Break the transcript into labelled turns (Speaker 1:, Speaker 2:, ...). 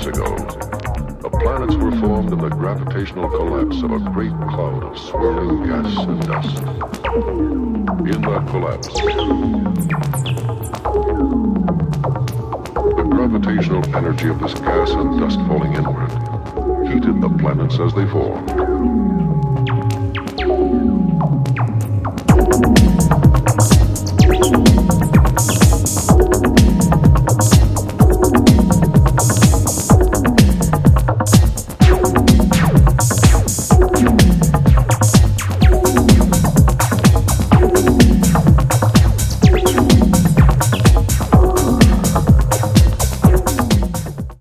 Speaker 1: ago, the planets were formed in the gravitational collapse of a great cloud of swirling gas and dust. In that collapse, the gravitational energy of this gas and dust falling inward heated the planets as they formed.